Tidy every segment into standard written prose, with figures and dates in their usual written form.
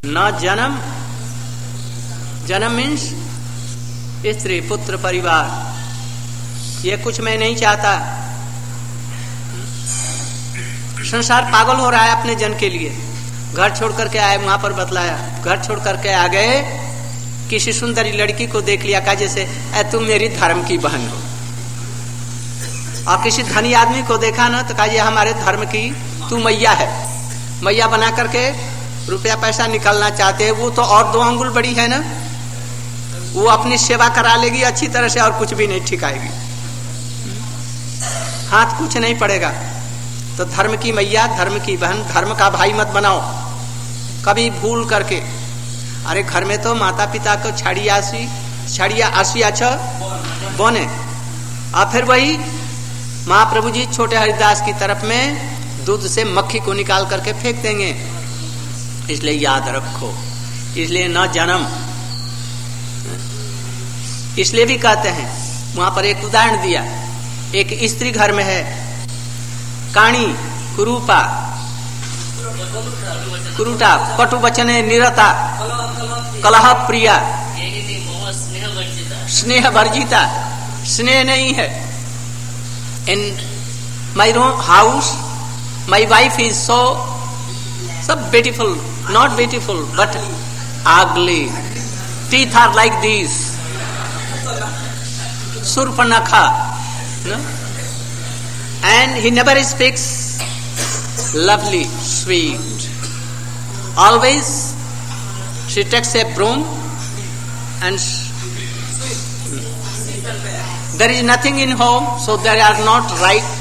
न जन्म, जन्म मीन्स स्त्री पुत्र परिवार, ये कुछ मैं नहीं चाहता। संसार पागल हो रहा है अपने जन के लिए। घर छोड़ करके आए, वहां पर बतलाया, घर छोड़ करके आ गए, किसी सुंदरी लड़की को देख लिया, कहा जैसे तुम मेरी धर्म की बहन हो। और किसी धनी आदमी को देखा ना तो कहा ये हमारे धर्म की तू मैया है। मैया बना करके रुपया पैसा निकालना चाहते हैं। वो तो और 2 अंगुल बड़ी है ना, वो अपनी सेवा करा लेगी अच्छी तरह से और कुछ भी नहीं ठिकाएगी, हाथ कुछ नहीं पड़ेगा। तो धर्म की मैया, धर्म की बहन, धर्म का भाई मत बनाओ कभी भूल करके। अरे घर में तो माता पिता को छड़िया आसी अच्छा बोने। और फिर वही महाप्रभु जी छोटे हरिदास की तरफ में दूध से मक्खी को निकाल करके फेंक देंगे। इसलिए याद रखो, इसलिए न जन्म, इसलिए भी कहते हैं। वहां पर एक उदाहरण दिया, एक स्त्री घर में है, काणी, कुरूपा, कुरुटा, कटु वचने निरता, कलह प्रिया, स्नेह वर्जिता, स्नेह नहीं है। In my house my wife is so beautiful, not beautiful but ugly, teeth are like these, surpanakha, no? And he never speaks lovely, sweet. Always she takes a broom and there is nothing in home, so there are not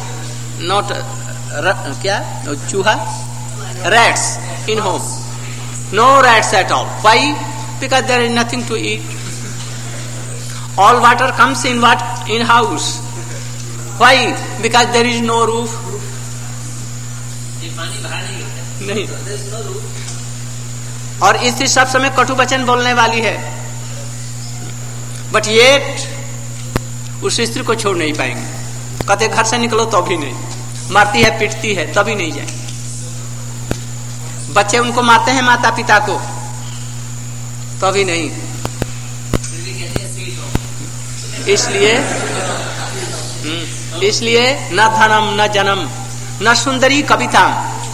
chooha, rats in home. No rats at all. Why? Because there is nothing to eat. All water comes in house. Why? Because there is no roof. नहीं। और स्त्री सब समय कटु वचन बोलने वाली है, बट येट उस स्त्री को छोड़ नहीं पाएंगे। कहते घर से निकलो तो भी नहीं, मारती है पीटती है तभी नहीं जाए। बच्चे उनको मारते हैं माता पिता को तभी नहीं। इसलिए न धनम न जन्म न सुंदरी कविता।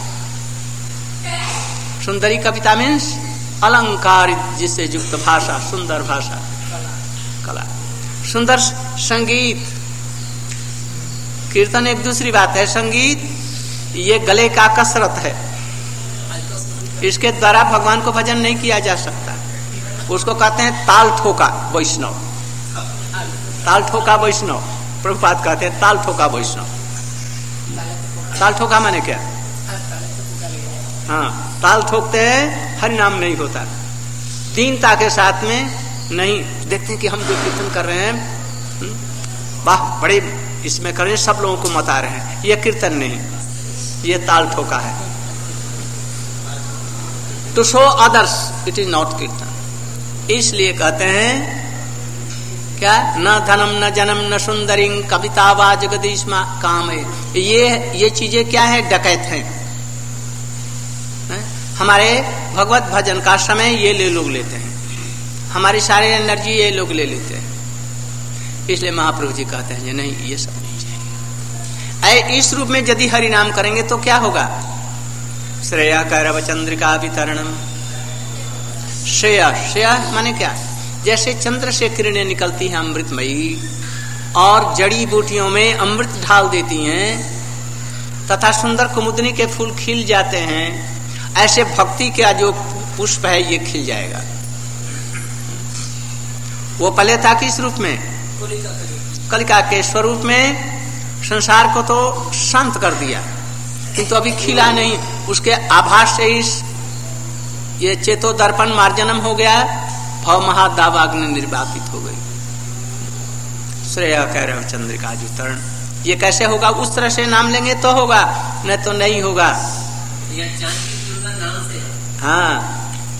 सुंदरी कविता मीन्स अलंकार जिससे युक्त भाषा, सुंदर भाषा, कला, सुंदर संगीत। कीर्तन एक दूसरी बात है, संगीत ये गले का कसरत है। इसके द्वारा भगवान को भजन नहीं किया जा सकता। उसको कहते हैं ताल ठोका वैष्णव। ताल ठोका वैष्णव, प्रभुपाद कहते हैं ताल ठोका वैष्णव। ताल ठोका माने क्या? हाँ, ताल ठोकते हैं, हरि नाम नहीं होता। दीनता के साथ में नहीं देखते हैं कि हम जो कीर्तन कर रहे हैं, वाह बड़े इसमें कर रहे हैं, सब लोगों को मता रहे हैं, ये कीर्तन नहीं, ये ताल ठोका है। To show others it is not kirtan. इसलिए कहते हैं क्या, न धनम न जन्म न सुंदरी कविता वा जगदीशमा काम है। ये चीजें क्या है? डकैत हैं। हमारे भगवत भजन का समय ये लोग लेते हैं, हमारी सारी एनर्जी ये लोग ले लेते हैं। इसलिए महाप्रभु जी कहते हैं नहीं, ये सब नहीं चाहिए। इस रूप में यदि हरि नाम करेंगे तो क्या होगा? श्रेया कैरव चंद्रिका वितरणम। श्रेया माने क्या? जैसे चंद्र से किरणें निकलती हैं अमृतमयी और जड़ी बूटियों में अमृत ढाल देती हैं तथा सुंदर कुमुदनी के फूल खिल जाते हैं, ऐसे भक्ति का जो पुष्प है ये खिल जाएगा। वो पहले था किस रूप में? कलिका के स्वरूप में संसार को तो शांत कर दिया, किंतु अभी खिला नहीं। उसके आभास से ये चेतो दर्पण मार्जनम हो गया, भव महादावाग्नि निर्वापित हो गई। श्रेया कैरव चंद्रिका जुतरण, ये कैसे होगा? उस तरह से नाम लेंगे तो होगा, नहीं तो नहीं होगा। हाँ,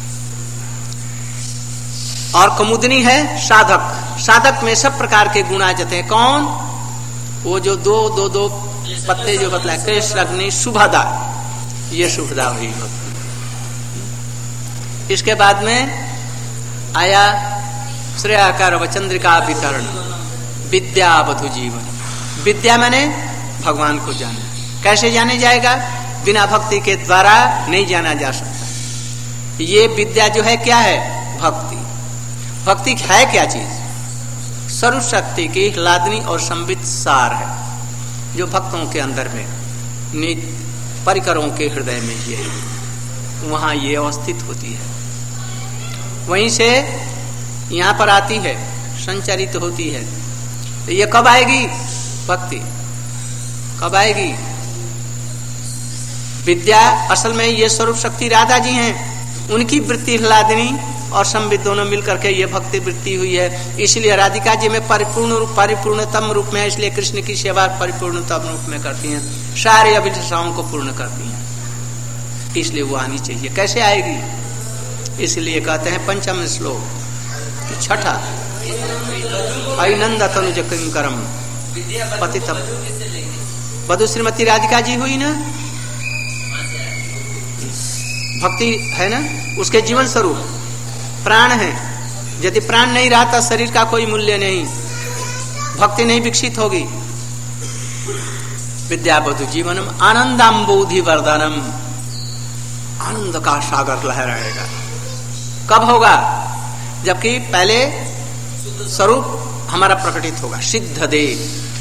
और कुमुदनी है साधक। साधक में सब प्रकार के गुण आ जाते हैं। कौन? वो जो दो पत्ते जो बतलाए, कृष्ण अग्नि शुभदा, ये शुभदा हुई। इसके बाद में आया श्रेयाकार वचंद्रिका वितरण, विद्या वधु जीवन। विद्या माने भगवान को जाना। कैसे जाने जाएगा? बिना भक्ति के द्वारा नहीं जाना जा सकता। ये विद्या जो है क्या है? भक्ति। भक्ति है क्या चीज? सर्व शक्ति की लादनी और संबित सार है, जो भक्तों के अंदर में नित परिकरों के हृदय में ये वहां ये अवस्थित होती है। वहीं से यहां पर आती है, संचरित होती है। तो ये कब आएगी? भक्ति कब आएगी? विद्या असल में ये स्वरूप शक्ति राधा जी हैं, उनकी वृत्ति ह्लादिनी और संबित दोनों मिलकर के ये भक्ति वृत्ति हुई है। इसलिए राधिका जी में परिपूर्णतम रूप में है, इसलिए कृष्ण की सेवा परिपूर्णतम रूप में करती हैं, सारे अभिलाषाओं को पूर्ण करती हैं। इसलिए वो आनी चाहिए। कैसे आएगी? इसलिए कहते हैं पंचम श्लोक छठा, अनंद तनुज किंकरम पतितम। वधु श्रीमती राधिका जी हुई ना, भक्ति है ना, उसके जीवन स्वरूप प्राण है। यदि प्राण नहीं रहा तो शरीर का कोई मूल्य नहीं, भक्ति नहीं विकसित होगी। विद्या वधु जीवनम आनंदाम्बोधि वर्धनम, आनंद का सागर लहराएगा। कब होगा? जबकि पहले स्वरूप हमारा प्रकटित होगा, सिद्ध देव,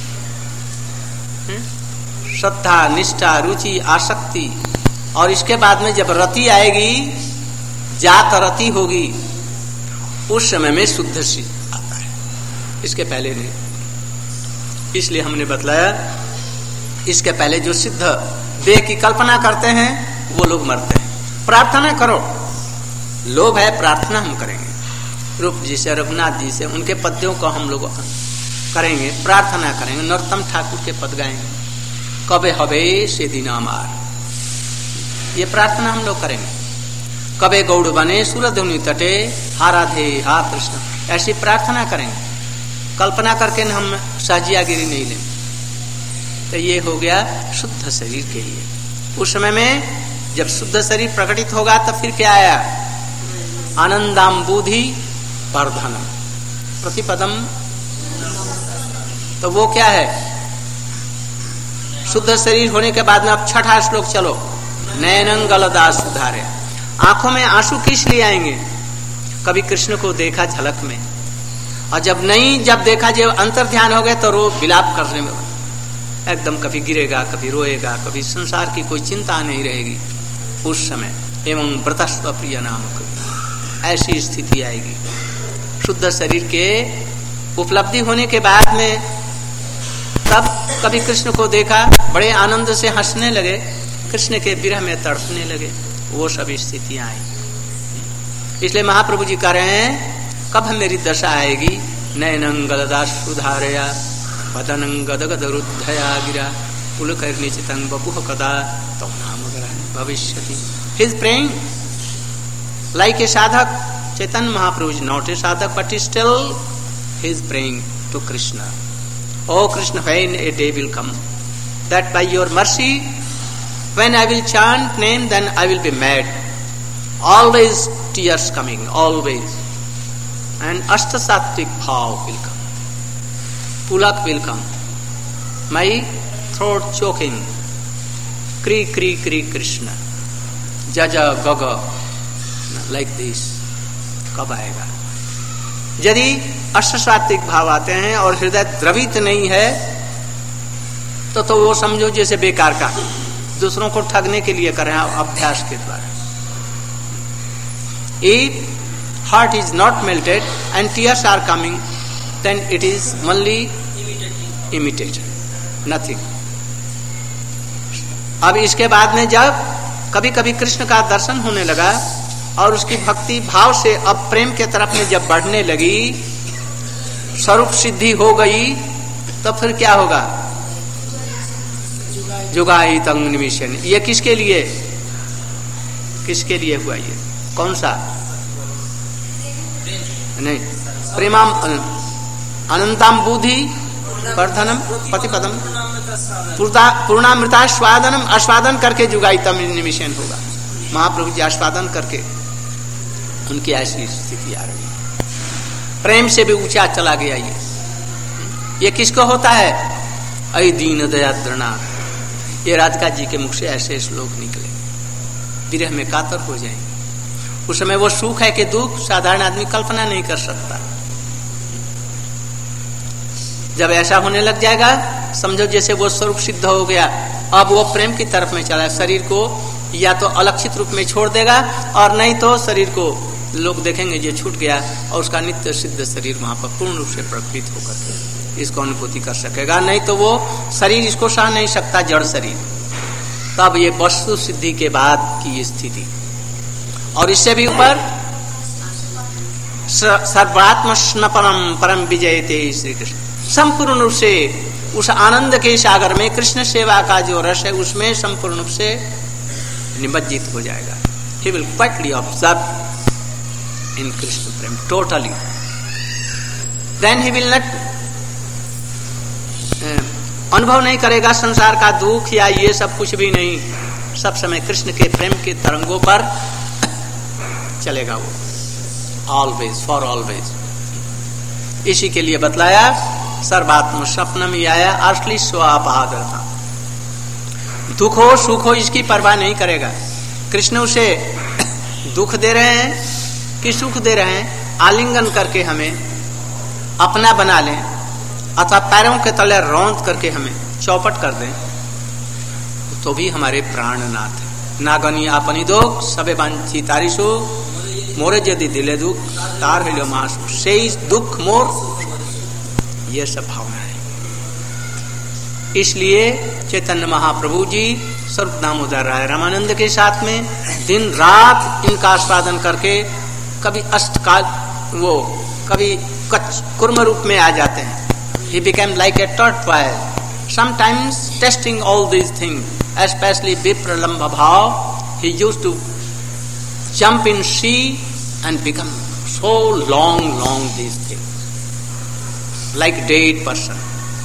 श्रद्धा निष्ठा रुचि आसक्ति, और इसके बाद में जब रति आएगी, जात रति होगी, उस समय में शुद्ध सिद्ध आता है, इसके पहले नहीं। इसलिए हमने बतलाया, इसके पहले जो सिद्ध देह की कल्पना करते हैं वो लोग मरते हैं। प्रार्थना करो, लोभ है, प्रार्थना हम करेंगे रूप जी से, रघुनाथ जी से, उनके पद्यों को हम लोग करेंगे, प्रार्थना करेंगे, नरोत्तम ठाकुर के पद गाएंगे, कबे हवे से दीना मार, ये प्रार्थना हम लोग करेंगे। कबे गौड़ बने सूरधुनि तटे, हा राधे हा कृष्ण, ऐसी प्रार्थना करेंगे। कल्पना करके हम साजियागिरी नहीं लेंगे। तो ये हो गया शुद्ध शरीर के लिए। उस समय में जब शुद्ध शरीर प्रकटित होगा तो फिर क्या आया? आनंदाम्बुधि वर्धनम प्रतिपदम। तो वो क्या है? शुद्ध शरीर होने के बाद में अब छठा श्लोक चलो, नैनं गलदास सुधारे। आंखों में आंसू किस लिए आएंगे? कभी कृष्ण को देखा झलक में, और जब नहीं, जब देखा, जब अंतर ध्यान हो गए तो रो विलाप करने में एकदम, कभी गिरेगा, कभी रोएगा, कभी संसार की कोई चिंता नहीं रहेगी उस समय। एवं व्रतस्व प्रिय नाम, ऐसी स्थिति आएगी। शुद्ध शरीर के उपलब्धि होने के बाद में तब कभी कृष्ण को देखा, बड़े आनंद से हंसने लगे, कृष्ण के विरह में तड़पने लगे, वो सभी स्थितियां आई। इसलिए महाप्रभु जी कह रहे हैं, कब मेरी दशा आएगी? नैनं गलदास सुधारया वदनं गदगद रुद्धया गिरा पुलकर्निचितं बपुः कदा तौ नाम भविष्यति। He is praying like a sadhak. Chaitanya Mahaprabhu is not a sadhak, but still he is praying to Krishna. Oh Krishna, when a day will come that by your mercy, when I will chant name, then I will be mad. Always tears coming, always. And Ashtasattvic bhav will come. Pulak will come. My throat choking. Kri kri kri Krishna. Jaja gaga. Like this. कब आएगा? यदि अष्टसात्विक भाव आते हैं और हृदय द्रवित नहीं है तो वो समझो जैसे बेकार का, दूसरों को ठगने के लिए कर रहे हैं अभ्यास के द्वारा। If heart is not melted and tears are coming, then it is only imitation, nothing. अब इसके बाद में जब कभी कभी कृष्ण का दर्शन होने लगा और उसकी भक्ति भाव से अब प्रेम के तरफ में जब बढ़ने लगी, स्वरूप सिद्धि हो गई, तो फिर क्या होगा? जुगाई तंग निमिशन। ये किसके लिए, किसके लिए हुआ? ये कौन सा? नहीं, प्रेमाम अनंताम बुद्धि वर्धनम प्रतिपदम पूर्णामृता स्वादनम, आस्वादन करके जुगाई तम निमिशन होगा। महाप्रभु जी आस्वादन करके उनकी ऐसी स्थिति आ रही है। प्रेम से भी ऊंचा चला गया ये किसको होता है? अय दीन दयाद्रना। ये राधिका जी के मुख से ऐसे श्लोक निकले, विरह में कातर हो जाएंगे। उस समय वो सुख है कि दुख, साधारण आदमी कल्पना नहीं कर सकता। जब ऐसा होने लग जाएगा, समझो जैसे वो स्वरूप सिद्ध हो गया, अब वो प्रेम की तरफ में चला। शरीर को या तो अलक्षित रूप में छोड़ देगा, और नहीं तो शरीर को लोग देखेंगे ये छूट गया, और उसका नित्य सिद्ध शरीर वहां पर पूर्ण रूप से प्रकटित होकर इसको अनुभूति कर सकेगा। नहीं तो वो शरीर इसको सह नहीं सकता, जड़ शरीर। तब ये वस्तु सिद्धि के बाद की स्थिति। और इससे भी ऊपर सर्वात्म स्नपनम परम विजयते श्री कृष्ण। संपूर्ण रूप से उस आनंद के सागर में कृष्ण सेवा का जो रस है, उसमें संपूर्ण रूप से निमज्जित हो जाएगा। He will quietly observe in Krishna prem totally. Then he will not अनुभव नहीं करेगा संसार का दुख या ये सब कुछ भी नहीं। सब समय कृष्ण के प्रेम के तरंगों पर चलेगा वो, ऑलवेज फॉर ऑलवेज। इसी के लिए बतलाया सर्वात्म स्वप्नम आया असली स्वापादरता। दुख हो सुख हो इसकी परवाह नहीं करेगा। कृष्ण उसे दुख दे रहे हैं कि सुख दे रहे हैं, आलिंगन करके हमें अपना बना लें, अथवा पैरों के तले रौंद करके हमें चौपट कर दें, तो भी हमारे प्राणनाथ है। नागनी आपनी दोग सबे बांची तारिशु मोरे यदि दिले दुख तार हिलो मास से दुख मोर। ये सब भावना है। इसलिए चैतन्य महाप्रभु जी स्वरूप दामोदर राय रामानंद के साथ में दिन रात इनका आस्वादन करके कभी अष्टकाल वो कभी कुर्म रूप में आ जाते हैं। He became like a tortoise, sometimes testing all these things, especially Vipralambha bhav. He used to jump in sea and become so long these things, like dead person.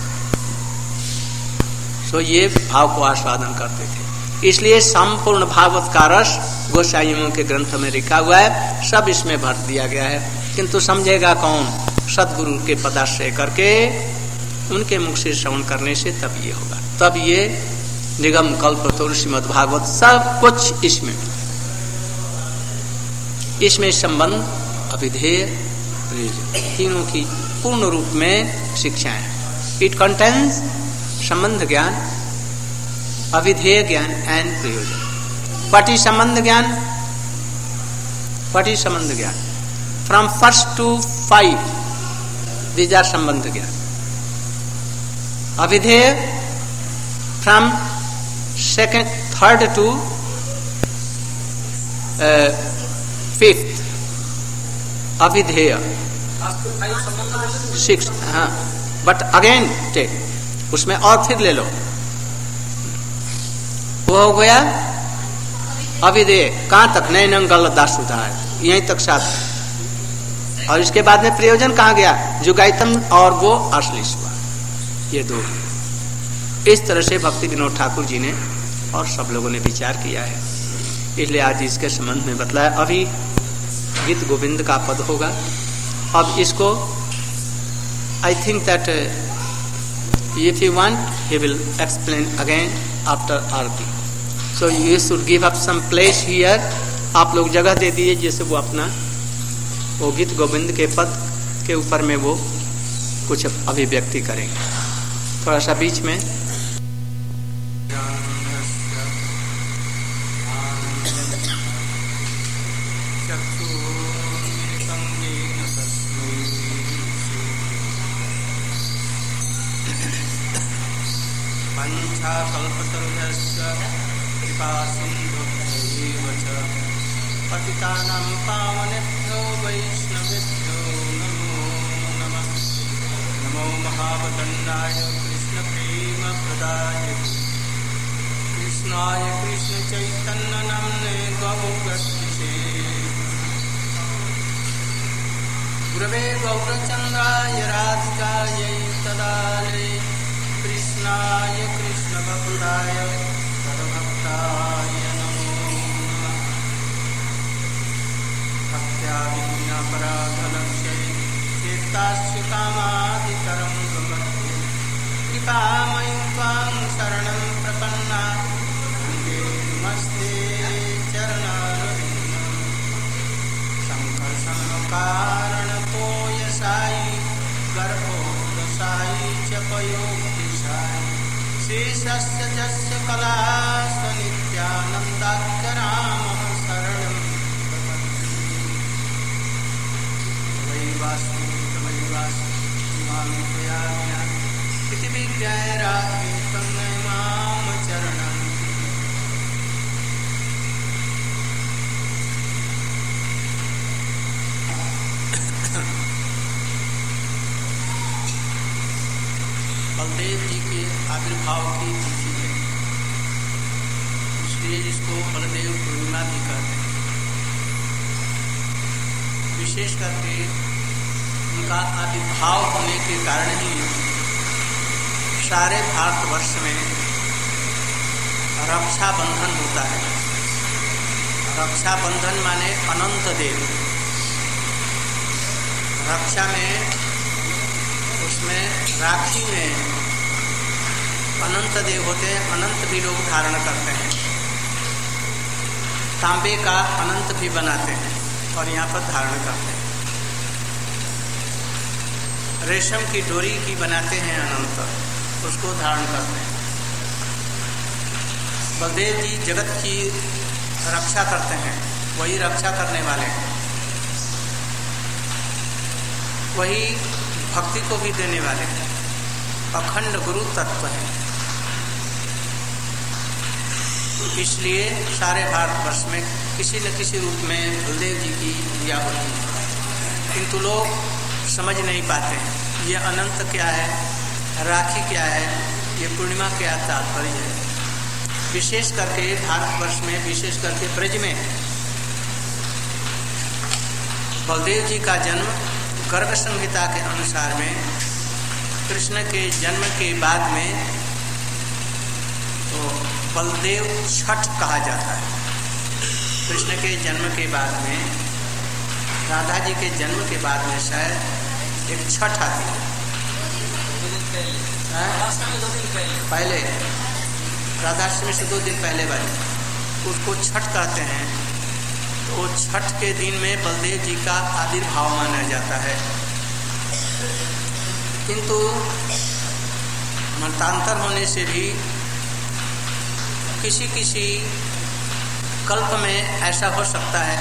So ये भाव को आस्वादन करते थे। इसलिए संपूर्ण भागवत का रस गोसाइयों के ग्रंथ में लिखा हुआ है, सब इसमें भर दिया गया है। किंतु समझेगा कौन? सदगुरु के पदाश्रय करके उनके मुख से श्रवण करने से तब ये होगा। तब ये निगम कल्पतरु श्रीमद् भागवत सब कुछ इसमें संबंध अभिधेय प्रयोजन तीनों की पूर्ण रूप में शिक्षाएं। इट कंटेन्स संबंध ज्ञान, अभिधेय ज्ञान एंड प्रयोजन। व्हाट इज संबंध ज्ञान? व्हाट इज संबंध ज्ञान? फ्रॉम 1 to 5 these are संबंध ज्ञान। अभिधेय फ्रॉम 3rd to 5th अभिधेय 6th। हाँ, बट अगेन टेक उसमें और फिर ले लो, वो हो गया अभिधेय। कहां तक? नए नंगल दास सुधार, यहीं तक साथ। और इसके बाद में प्रयोजन कहाँ गया? जुगायतम और वो अश्लीश्वा, ये दो। इस तरह से भक्ति विनोद ठाकुर जी ने और सब लोगों ने विचार किया है। इसलिए आज इसके संबंध में बतलाया। अभी गीत गोविंद का पद होगा। अब इसको I think that if you want he will explain again after aarti. So you should give up some place here. आप लोग जगह दे दिए जैसे वो अपना वो गीत गोविंद के पद के ऊपर में वो कुछ अभिव्यक्ति करेंगे। थोड़ा सा बीच में पतितानां पावनेभ्यो वैष्णवेभ्यो नमो नमः। नमो महावदन्नाय कृष्ण प्रेम प्रदाय कृष्णाय कृष्ण चैतन्य नाम्ने गौरक्षसे गुरवे गौरचन्द्राय राधिकायै तदालये कृष्णाय कृष्ण भक्ताय तद्भक्ताय नमो नमः। दयाविज्ञापराधलक्षये चेत्तास्य कामादितरङ्गमध्ये कृपामयि त्वां शरणं प्रपन्ना वन्दे नमस्ते चरणारविन्दं सङ्कर्षणकारणतोयसायि गर्भोदशायि च पयोक्तिशायि शेषस्य जस्य कलास्वनित्यानन्दाख्यरामः शरणं इति विज्ञाय राधे तन्मय माम चरणं बलदेव जी के आविर्भाव की तिथि है, इसलिए इसको बलदेव पूर्णिमा भी कहते हैं। विशेष करके उनका आविर्भाव होने के कारण ही सारे भारतवर्ष में रक्षाबंधन होता है। रक्षाबंधन माने अनंत देव। रक्षा में, उसमें राखी में अनंत देव होते हैं। अनंत भी लोग धारण करते हैं, तांबे का अनंत भी बनाते हैं और यहाँ पर धारण करते हैं। रेशम की डोरी की बनाते हैं अनंत, उसको धारण करते हैं। बलदेव जी जगत की रक्षा करते हैं, वही रक्षा करने वाले हैं, वही भक्ति को भी देने वाले हैं, अखंड गुरु तत्व हैं। इसलिए सारे भारतवर्ष में किसी न किसी रूप में बलदेव जी की पूजा होती है, किंतु लोग समझ नहीं पाते हैं ये अनंत क्या है, राखी क्या है, ये पूर्णिमा क्या तात्पर्य है। विशेष करके भारतवर्ष में, विशेष करके ब्रज में बलदेव जी का जन्म गर्ग संहिता के अनुसार में कृष्ण के जन्म के बाद में तो बलदेव छठ कहा जाता है। कृष्ण के जन्म के बाद में, राधा जी के जन्म के बाद में शायद एक छठ आती है, 2 दिन पहले राधाष्टमी से 2 दिन पहले वाली, उसको छठ कहते हैं। तो छठ के दिन में बलदेव जी का आविर्भाव माना जाता है। किंतु मतांतर होने से भी किसी किसी कल्प में ऐसा हो सकता है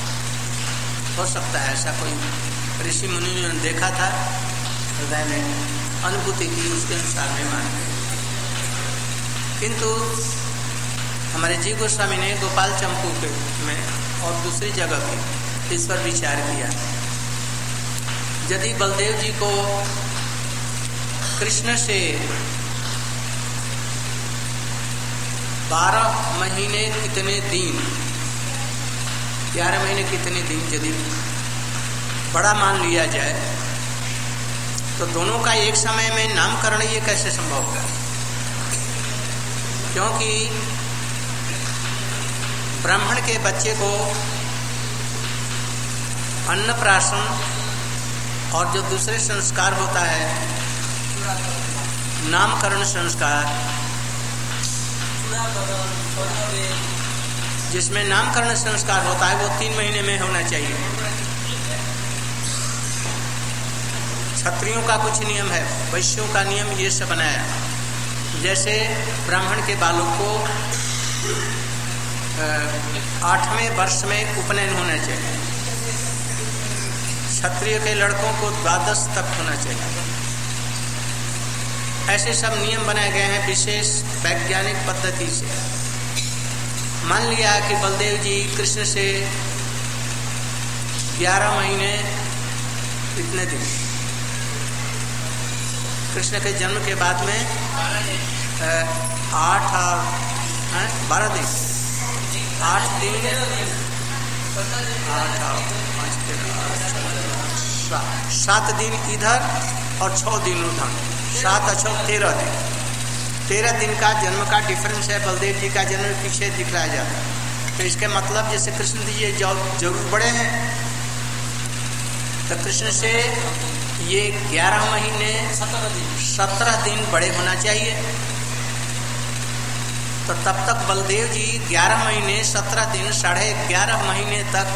ऐसा कोई ऋषि मुनि ने देखा था, हृदय में अनुभूति की, उसके अनुसार में मान गए। किंतु हमारे जी गोस्वामी ने गोपाल चंपू के में और दूसरी जगह भी इस पर विचार किया। यदि बलदेव जी को कृष्ण से 12 महीने कितने दिन, 11 महीने कितने दिन यदि बड़ा मान लिया जाए, तो दोनों का एक समय में नामकरण ये कैसे संभव होगा? क्योंकि ब्राह्मण के बच्चे को अन्नप्राशन और जो दूसरे संस्कार होता है, नामकरण संस्कार, जिसमें नामकरण संस्कार होता है वो 3 महीने में होना चाहिए। क्षत्रियों का कुछ नियम है, वैश्यों का नियम ये सब बनाया। जैसे ब्राह्मण के बालक को 8वें वर्ष में उपनयन होना चाहिए, क्षत्रिय के लड़कों को 12 तक होना चाहिए। ऐसे सब नियम बनाए गए हैं विशेष वैज्ञानिक पद्धति से। मान लिया कि बलदेव जी कृष्ण से 11 महीने इतने दिन, कृष्ण के जन्म के बाद में 8 और 12 दिन, 8 दिन 7 दिन इधर और 6 दिन उधर, 7 और 13 दिन। 13 दिन का जन्म का डिफरेंस है। बलदेव जी का जन्म पीछे दिखलाया जाता है। तो इसके मतलब जैसे कृष्ण जी ये जरूर बड़े हैं, तो कृष्ण से ये 11 महीने 17 दिन बड़े होना चाहिए। तो तब तक बलदेव जी 11 महीने 17 दिन 11.5 महीने तक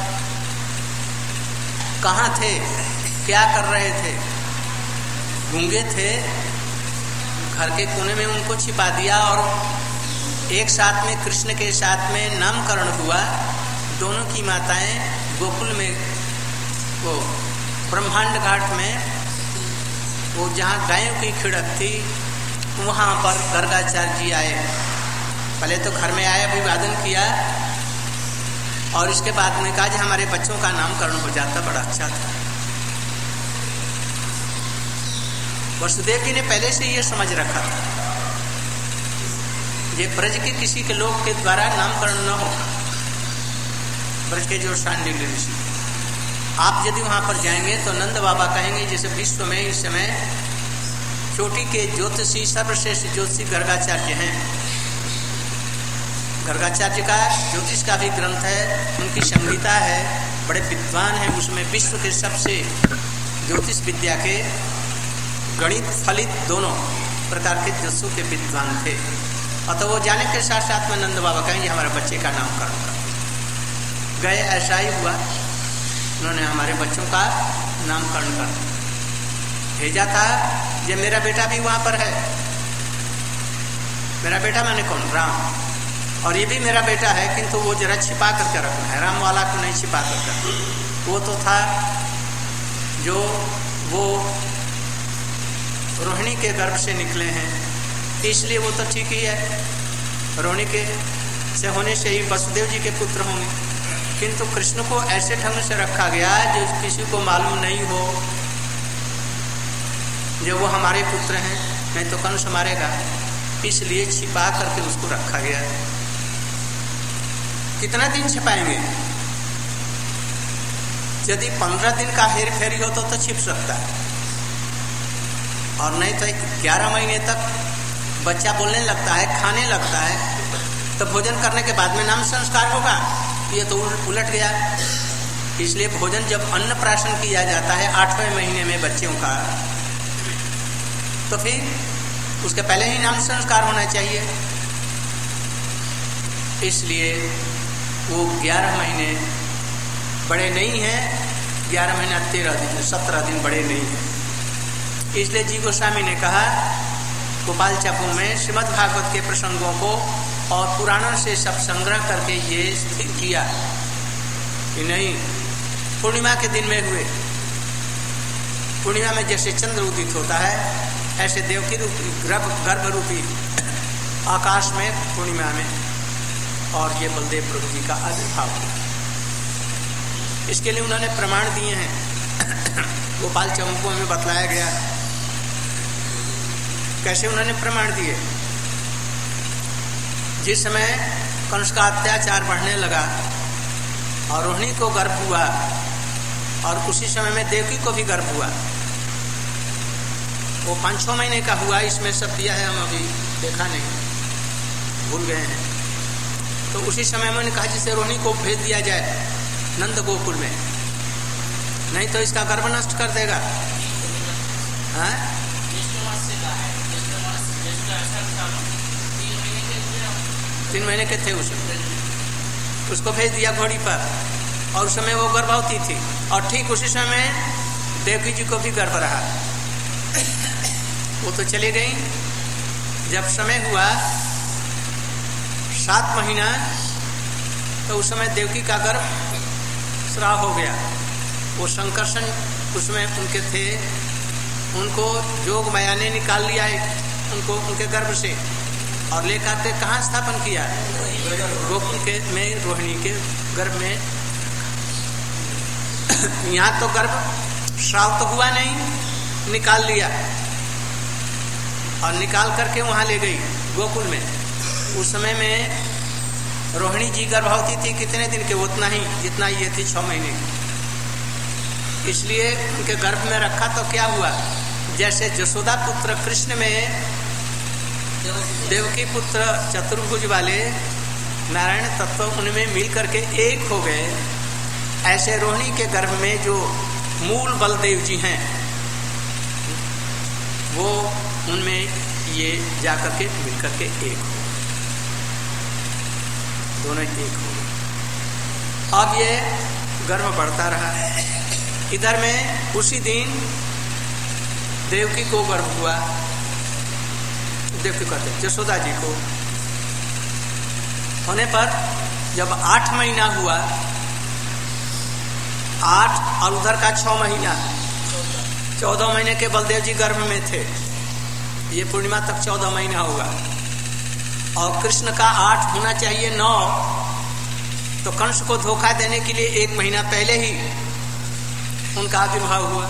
कहाँ थे, क्या कर रहे थे? गूंगे थे, घर के कोने में उनको छिपा दिया और एक साथ में कृष्ण के साथ में नामकरण हुआ। दोनों की माताएं गोकुल में वो ब्रह्मांड घाट में वो जहाँ गायों की खिड़क थी वहाँ पर गर्गाचार्य जी आए। पहले तो घर में आए, अभिवादन किया और इसके बाद में कहा कि हमारे बच्चों का नामकरण हो जाता, बड़ा अच्छा था। वसुदेव जी ने पहले से ये समझ रखा था ये ब्रज के किसी के लोग के द्वारा नामकरण न हो। ब्रज के जो शांडिल्य ऋषि, आप यदि वहां पर जाएंगे तो नंद बाबा कहेंगे जैसे विश्व में इस समय चोटी के ज्योतिषी सर्वश्रेष्ठ ज्योतिषी गर्गाचार्य हैं। गर्गाचार्य का ज्योतिष का भी ग्रंथ है, उनकी संहिता है, बड़े विद्वान हैं। उसमें विश्व के सबसे ज्योतिष विद्या के गणित फलित दोनों प्रकार के ज्योतिषों के विद्वान थे। और तो वो जाने के साथ साथ में नंद बाबा कहेंगे हमारे बच्चे का नामकरण कर गए। ऐसा ही हुआ, उन्होंने हमारे बच्चों का नामकरण कर भेजा था। ये मेरा बेटा भी वहां पर है। मेरा बेटा मैंने कौन? राम। और ये भी मेरा बेटा है, किंतु वो जरा छिपा करके रखना है, राम वाला को नहीं छिपा करके। वो तो था जो वो रोहिणी के गर्भ से निकले हैं, इसलिए वो तो ठीक ही है। रोहिणी के से होने से ही वसुदेव जी के पुत्र होंगे, किंतु कृष्ण को ऐसे ढंग से रखा गया जो किसी को मालूम नहीं हो जो वो हमारे पुत्र हैं, नहीं तो कंस मारेगा, इसलिए छिपा करके उसको रखा गया। कितना दिन छिपाएंगे? यदि 15 दिन का हेर फेरी हो तो छिप सकता है, और नहीं तो 11 महीने तक बच्चा बोलने लगता है, खाने लगता है, तो भोजन करने के बाद में नाम संस्कार होगा। ये तो उलट गया। इसलिए भोजन जब अन्नप्राशन किया जाता है 8वें महीने में बच्चों का, तो फिर उसके पहले ही नाम संस्कार होना चाहिए। इसलिए वो 11 महीने बड़े नहीं हैं। 11 महीना 13 दिन 17 दिन बड़े नहीं हैं। इसलिए जी गोस्वामी ने कहा गोपाल चापू में श्रीमद् भागवत के प्रसंगों को और पुराणों से सब संग्रह करके ये स्थिर किया कि नहीं, पूर्णिमा के दिन में हुए। पूर्णिमा में जैसे चंद्र उदित होता है, ऐसे देवकी रूपी गर्भ रूपी आकाश में पूर्णिमा में, और ये बलदेव प्रभु जी का आविर्भाव हुआ। इसके लिए उन्होंने प्रमाण दिए हैं। गोपाल चंपू में बतलाया गया कैसे उन्होंने प्रमाण दिए। जिस समय कंस का अत्याचार बढ़ने लगा और रोहिणी को गर्भ हुआ, और उसी समय में देवकी को भी गर्भ हुआ, वो 5-6 महीने का हुआ। इसमें सब दिया है, हम अभी देखा नहीं, भूल गए हैं। तो उसी समय मैंने कहा जिसे रोहिणी को भेज दिया जाए नंद गोकुल में, नहीं तो इसका गर्भ नष्ट कर देगा। 3 महीने के थे उसको भेज दिया घोड़ी पर, और उस समय वो गर्भवती थी, और ठीक उसी समय देवकी जी को भी गर्भ रहा। वो तो चले गई। जब समय हुआ 7 महीना, तो उस समय देवकी का गर्भ श्राप हो गया। वो संकर्षण उसमें उनके थे, उनको जोग माया ने निकाल लिया उनको उनके गर्भ से, और लेकर के कहाँ स्थापन किया? गोकुल के में, रोहिणी के गर्भ में। यहाँ तो गर्भ श्राप तो हुआ नहीं, निकाल लिया, और निकाल करके वहां ले गई गोकुल में। उस समय में रोहिणी जी गर्भवती थी, कितने दिन के? उतना ही जितना ये थी, 6 महीने की। इसलिए उनके गर्भ में रखा तो क्या हुआ? जैसे जसोदा पुत्र कृष्ण में देवकी पुत्र चतुर्भुज वाले नारायण तत्व उनमें मिल करके एक हो गए, ऐसे रोहिणी के गर्भ में जो मूल बलदेव जी हैं, वो उनमें ये जाकर के मिलकर के एक हो, दोनों एक हो गए। अब ये गर्भ बढ़ता रहा। इधर में उसी दिन देवकी को गर्भ हुआ, देवकी कहते यशोदा जी को। होने पर जब 8 महीना हुआ, 8 और उधर का 6 महीना, 14 महीने के बलदेव जी गर्भ में थे। ये पूर्णिमा तक 14 महीना हुआ और कृष्ण का 8 होना चाहिए 9, तो कंस को धोखा देने के लिए 1 महीना पहले ही उनका आविर्भाव हुआ।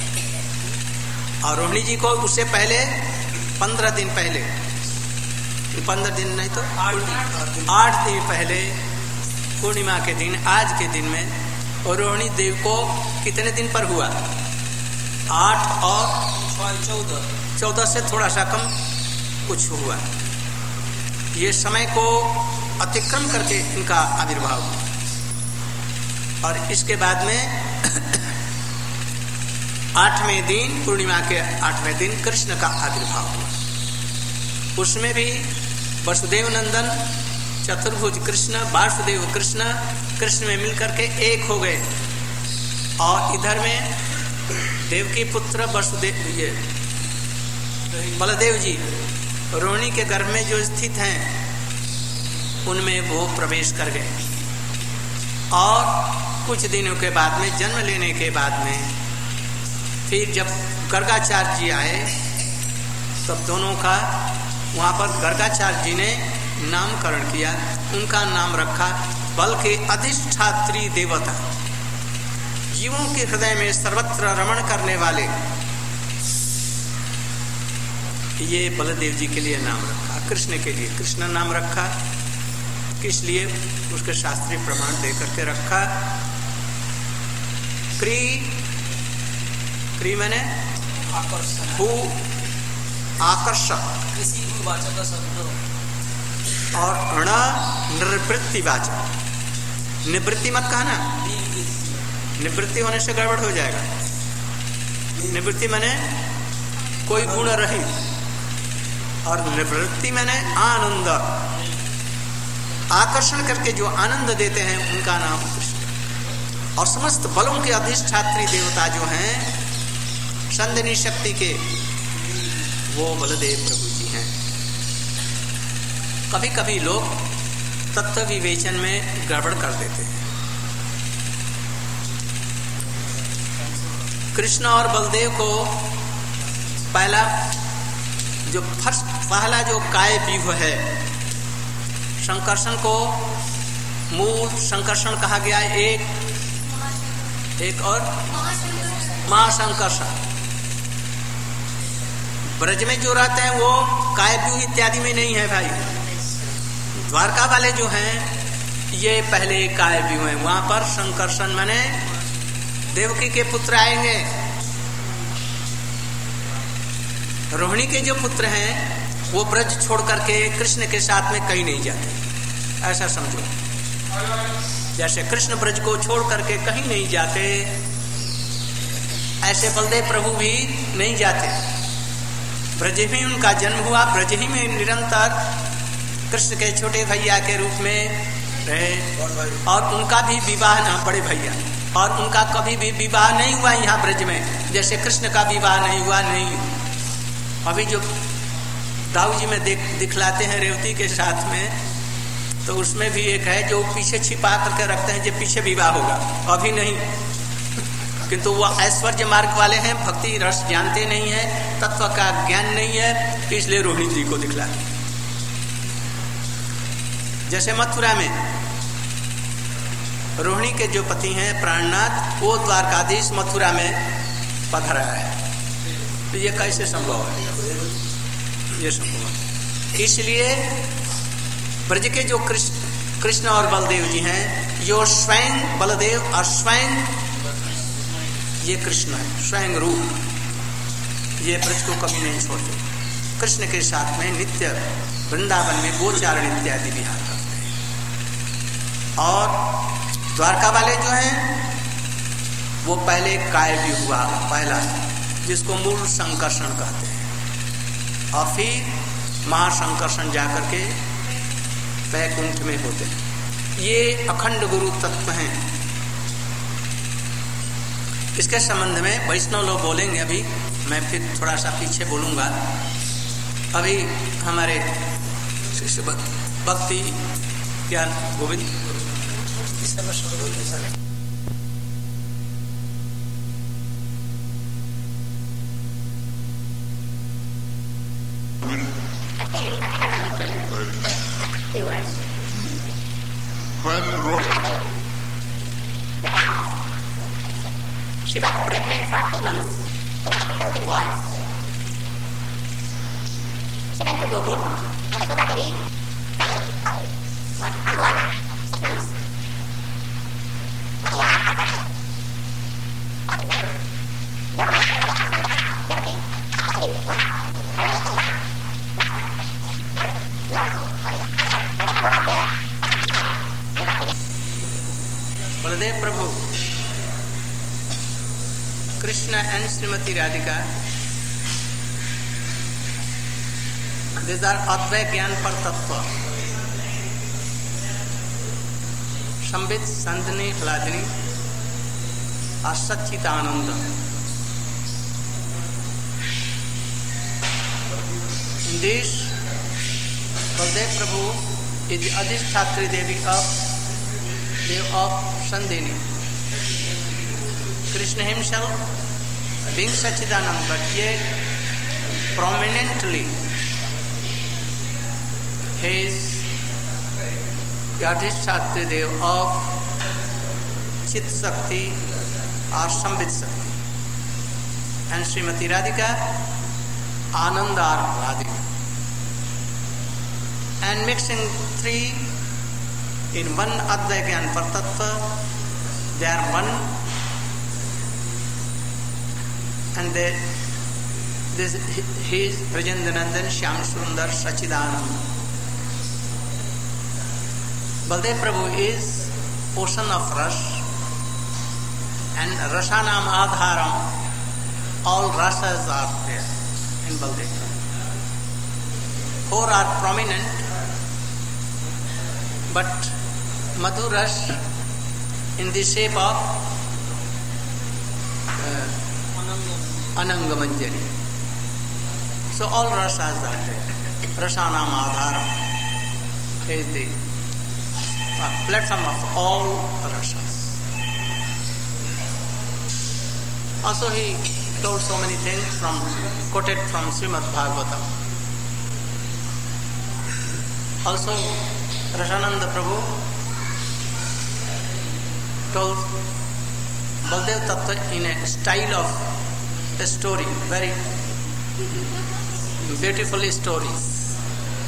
और रोहिणी जी को उससे पहले 15 दिन पहले, 15 दिन नहीं तो 8 दिन पहले पूर्णिमा के दिन, आज के दिन में, और रोहिणी देव को कितने दिन पर हुआ? 8 और 14 से थोड़ा सा कम कुछ हुआ। ये समय को अतिक्रम करके इनका आविर्भाव हुआ। और इसके बाद में 8वें दिन, पूर्णिमा के 8वें दिन कृष्ण का आविर्भाव हुआ। उसमें भी वसुदेव नंदन चतुर्भुज कृष्ण, वासुदेव कृष्ण, कृष्ण में मिलकर के एक हो गए। और इधर में देवकी पुत्र वसुदेव, ये बलदेव जी रोहिणी के गर्भ में जो स्थित हैं, उनमें वो प्रवेश कर गए। और कुछ दिनों के बाद में, जन्म लेने के बाद में, फिर जब गर्गाचार्य जी आए, तब दोनों का वहां पर गर्गाचार्य जी ने नामकरण किया। उनका नाम रखा बल के अधिष्ठात्री देवता, जीवों के हृदय में सर्वत्र रमण करने वाले, ये बलदेव जी के लिए नाम रखा। कृष्ण के लिए कृष्ण नाम रखा, किस लिए? उसके शास्त्रीय प्रमाण देकर के रखा। क्री मैंने आकर्षक और अण निवृत्ति वाचक। निवृत्ति मत कहना, निवृत्ति होने से गड़बड़ हो जाएगा। निवृत्ति माने कोई गुण रहित, और निवृत्ति माने आनंद, आकर्षण करके जो आनंद देते हैं, उनका नाम कृष्ण। और समस्त बलों के अधिष्ठात्री देवता जो हैं, संदिनी शक्ति के, वो बलदेव प्रभु जी हैं। कभी कभी लोग तत्व विवेचन में गड़बड़ कर देते हैं। कृष्ण और बलदेव को पहला जो काय व्यूह है, संकर्षण को मूल संकर्षण कहा गया है। एक और महासंकर्षण। ब्रज में जो रहते हैं वो काय व्यूह इत्यादि में नहीं है भाई। द्वारका वाले जो हैं, ये पहले काय व्यूह है। वहां पर संकर्षण माने देवकी के पुत्र आएंगे। रोहिणी के जो पुत्र हैं, वो ब्रज छोड़ करके कृष्ण के साथ में कहीं नहीं जाते, ऐसा समझो। जैसे कृष्ण ब्रज को छोड़ करके कहीं नहीं जाते, ऐसे बलदेव प्रभु भी नहीं जाते। ब्रज ही उनका जन्म हुआ, ब्रज ही में निरंतर कृष्ण के छोटे भैया के रूप में रहे। और उनका भी विवाह ना, बड़े भैया, और उनका कभी भी विवाह नहीं हुआ यहाँ ब्रज में, जैसे कृष्ण का विवाह नहीं हुआ। नहीं, अभी जो दाऊ जी में दिखलाते हैं रेवती के साथ में, तो उसमें भी एक है जो पीछे छिपा करके रखते हैं, जो पीछे विवाह होगा, अभी नहीं। किंतु वो ऐश्वर्य मार्ग वाले हैं, भक्ति रस जानते नहीं है, तत्व का ज्ञान नहीं है, इसलिए रोहिणी जी को दिखलाते। जैसे मथुरा में रोहिणी के जो पति हैं प्राणनाथ, वो द्वारकाधीश मथुरा में पधरा है। तो ये कैसे संभव है? ये संभव है इसलिए ब्रज के जो कृष्ण और बलदेव जी हैं, जो स्वयं बलदेव और स्वयं ये कृष्ण है, स्वयं रूप, ये ब्रज को कभी नहीं छोड़ते। कृष्ण के साथ में नित्य वृंदावन में गोचारण इत्यादि विहार करते हैं। और द्वारका वाले जो हैं, वो पहले काय भी हुआ, पहला, जिसको मूल संकर्षण कहते हैं, और फिर महासंकर्षण जाकर के वैकुंठ में होते हैं। ये अखंड गुरु तत्व हैं। इसके संबंध में वैष्णव लोग बोलेंगे, अभी मैं फिर थोड़ा सा पीछे बोलूंगा। अभी हमारे शिष्य भक्ति ज्ञान गोविंद बलदेव प्रभु, Krishna and Shrimati Radhika, these are अद्वय ज्ञान पर तत्व, Sambit संधनी ह्लादिनी असच्चिदानंद। In this, Baldev Prabhu is the Adhisthatri Devi of Sandhini. Krishna himself being Sachidanand, but yet prominently he is the Adhisthatri Devi of Chit Sakti or Sambit Sakti. And Srimati Radhika, Ananda or Radhika. And mixing three in one Advaya Gyan Partattva, they are one, and he is Brajendanandan Shyam Sundar Sachidananda. Baldev Prabhu is ocean of Ras, and Rasanam Adharam, all rasas are there in Baldev Prabhu. Four are prominent, but Madhuras in the shape of Ananga Manjari. So all rasas are there. Rasanam Adharam is the platform of all rasas. Also he told so many things quoted from Srimad Bhagavatam. Also Rasananda Prabhu told Baldev Tattva in a style of a story, very beautiful stories.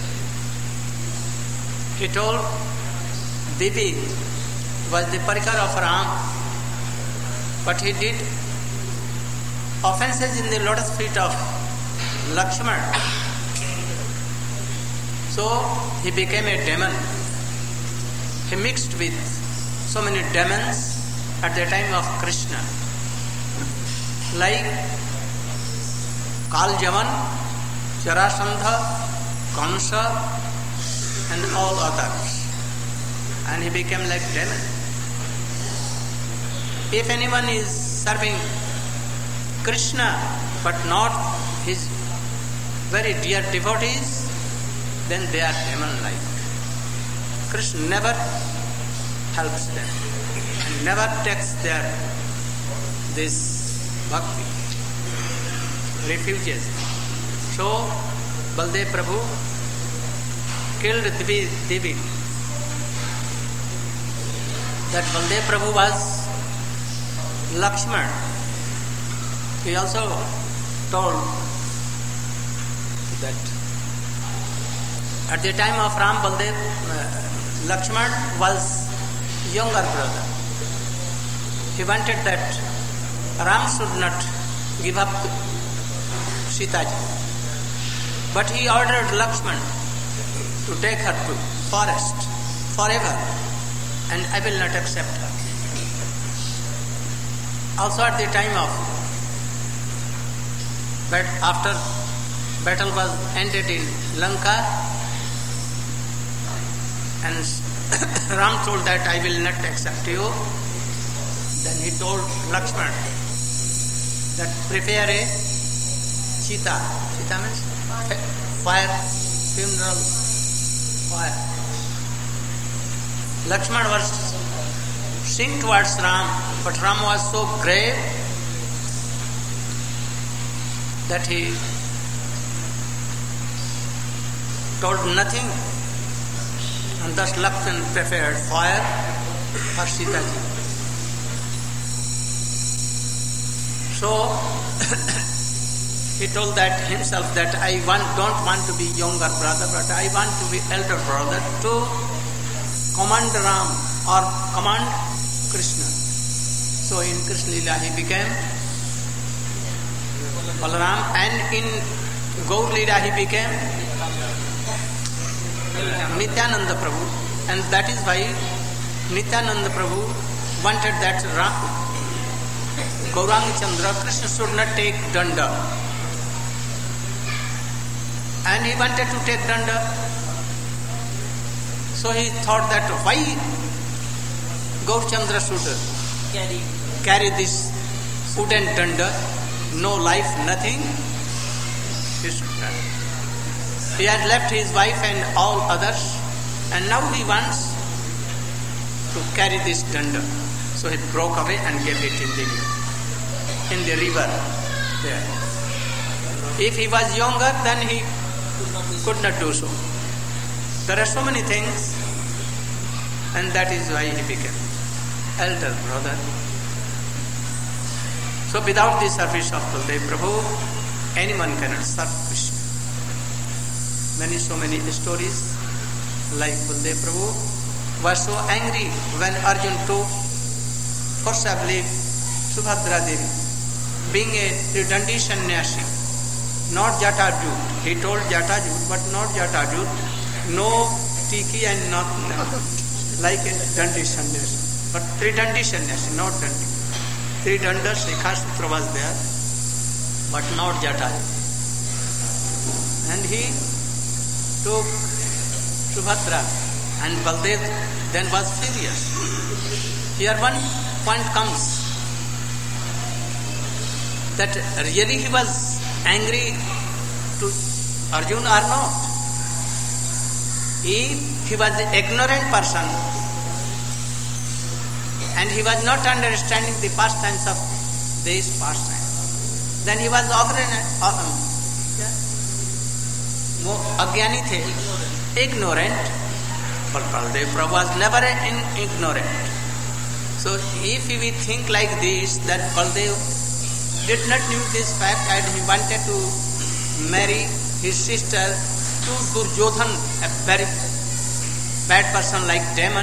He told Bibi was the parikar of Ram, but he did offences in the lotus feet of Lakshmana. So he became a demon. He mixed with so many demons at the time of Krishna, like Kaljavan, Jarasandha, Kansa, and all others. And he became like demon. If anyone is serving Krishna but not his very dear devotees, then they are demon-like. Krishna never helps them and never takes this bhakti, refuges. So Baldev Prabhu killed Devi. That Baldev Prabhu was Lakshmana. He also told that at the time of Ram, Lakshmana was younger brother. He wanted that Ram should not give up Sita ji. But he ordered Lakshmana to take her to forest forever, and I will not accept her. Also at the time of but after battle was ended in Lanka, and Ram told that I will not accept you. Then he told Lakshman that prepare a cheetah. Cheetah means fire, funeral fire. Lakshman was sing towards Ram, but Ram was so grave that he told nothing, and thus Lakshman prepared fire for Sita ji. So he told that himself that I don't want to be younger brother, but I want to be elder brother to command Ram or command Krishna. So in Krishna Lila he became Balaram, and in Gaur Lila he became Nityananda Prabhu, and that is why Nityananda Prabhu wanted that Gauranga Chandra, Krishna should not take danda, and he wanted to take danda. So he thought that why Gaur Chandra should carry this wooden danda, no life, nothing. He should not. He had left his wife and all others, and now he wants to carry this danda. So he broke away and gave it in the river there. If he was younger, then he could not do so. There are so many things, and that is why he became elder brother. So without the service of Baldev Prabhu, anyone cannot serve Krishna. So many stories like Baldev Prabhu was so angry when Arjun took forcibly Subhadra Devi, being a Tridandi sannyasi, not Jatajut. He told Jatajut, but not Jatajut, no tiki and not like a Dandi sannyasi, but Tridandi sannyasi, not Dandi. Tridanda Shikha Sutra was there, but not Jatajut. And he took Subhadra, and Baldev then was furious. Here one point comes that really he was angry to Arjun or not. If he was an ignorant person and he was not understanding the pastimes of this pastime, then he was अज्ञानी थे, ignorant, but Baldev Prabhu was never ignorant. So if we think like this, that Baldev did not knew this fact and he wanted to marry his sister to Duryodhan, a very bad person like Demon,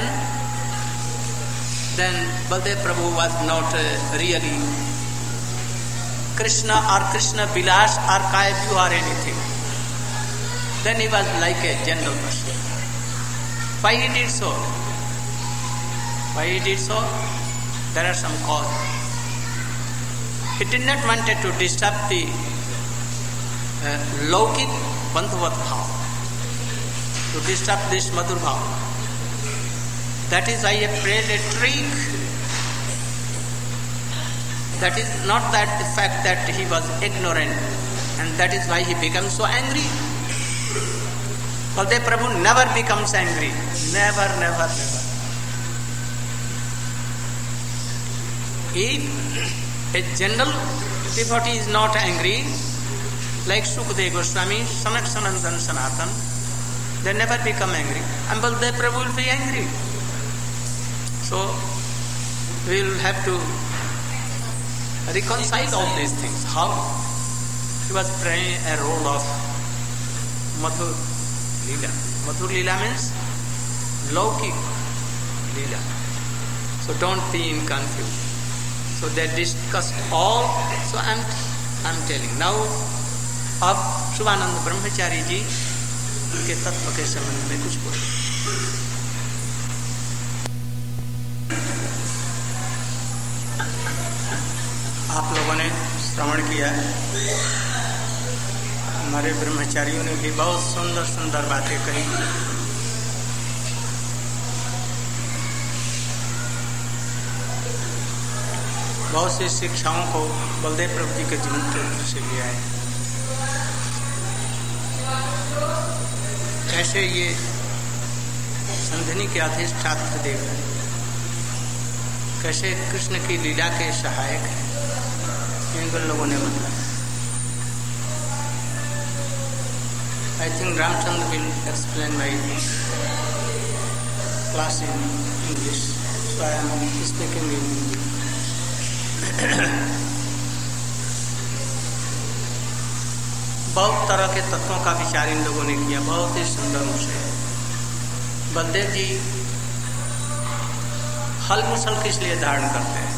then Baldev Prabhu was not really Krishna or Krishna Vilas or Kayavyu or anything. Then he was like a general person. Why he did so? There are some causes. He did not want to disturb the Laukik Bandhuvat Bhav, to disturb this Madhur Bhav. That is why he played a trick. That is not that the fact that he was ignorant, and that is why he becomes so angry. Baldev Prabhu never becomes angry. Never. If a general devotee is not angry, like Sukadeva Goswami, Sanak Sanandan Sanatan, they never become angry. And Baldev Prabhu will be angry. So we will have to reconcile all these things. How? He was playing a role of Madhur Leela. Madhur Leela means Laukik Leela. So don't be in confusion. So they discussed all. So I'm telling. Now, अब शुभानंद ब्रह्मचारी जी के तत्व के संबंध में कुछ बोले. आप लोगों ने श्रवण किया, हमारे ब्रह्मचारियों ने भी बहुत सुंदर सुंदर बातें कही। बहुत सी शिक्षाओं को बलदेव प्रभु जी के जीवन चरित्र से लिया है। कैसे ये संधिनी के अधिष्ठात्र देव है, कैसे कृष्ण की लीला के सहायक हैं, इन लोगों ने बताया। I think Ramchandra will explain my class in English, so I am speaking in English. बहुत तरह के तत्वों का विचार इन लोगों ने किया, बहुत ही सुंदर रूप से। बलदेव जी हल मुसल किस लिए धारण करते हैं?